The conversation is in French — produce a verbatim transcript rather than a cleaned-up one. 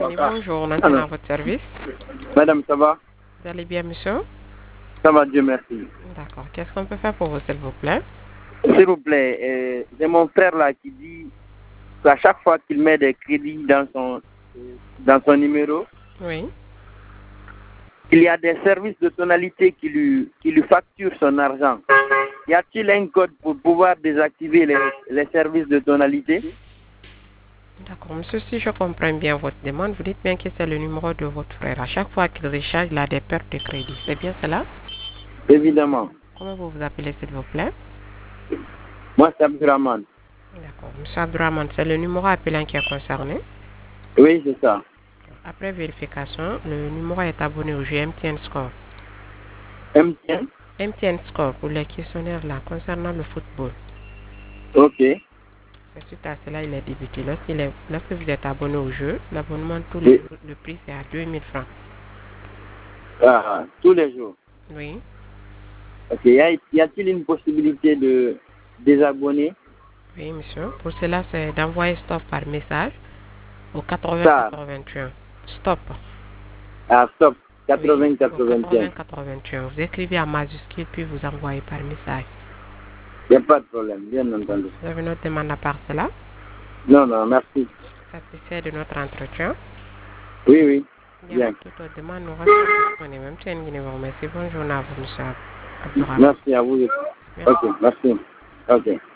Oui, bonjour, on entend à votre service. Madame, ça va? Vous allez bien, monsieur? Ça va, Dieu merci. D'accord. Qu'est-ce qu'on peut faire pour vous, s'il vous plaît? S'il vous plaît, euh, j'ai mon frère là qui dit qu'à chaque fois qu'il met des crédits dans son, dans son numéro, Oui. il y a des services de tonalité qui lui, qui lui facturent son argent. Y a-t-il un code pour pouvoir désactiver les, les services de tonalité? D'accord. Monsieur, si je comprends bien votre demande, vous dites bien que c'est le numéro de votre frère. À chaque fois qu'il recharge, il a des pertes de crédit. C'est bien cela? Évidemment. Comment vous vous appelez, s'il vous plaît? Moi, c'est Abdurrahman. D'accord. Monsieur Abdurrahman, c'est le numéro appelant qui est concerné. Oui, c'est ça. Après vérification, le numéro est abonné au jeu M T N Score. M T N? M T N Score pour les questionnaires là concernant le football. Ok. C'est suite à cela il est débuté. Lorsqu'il est, lorsque vous êtes abonné au jeu, l'abonnement tous les Oui. jours, le prix c'est à deux mille francs. Ah, tous les jours. Oui. Ok. Y a- y a-t-il une possibilité de désabonner? Oui, monsieur. Pour cela, c'est d'envoyer stop par message au quatre-vingts Ça. quatre-vingt-un. Stop. Ah, stop. Oui, quatre-vingts au quatre-vingt-un. quatre-vingts quatre-vingt-un. Vous écrivez en majuscule puis vous envoyez par message. Il n'y a pas de problème, bien entendu. Vous avez notre demande à part cela? Non, non, merci. Satisfait de notre entretien? Oui, oui. Il y a Bien. toute autre demande, nous restons disponibles. Même si vous remercie. Bonne journée à vous, monsieur Abdourahmane. Merci à vous. Merci. Ok, merci. Ok.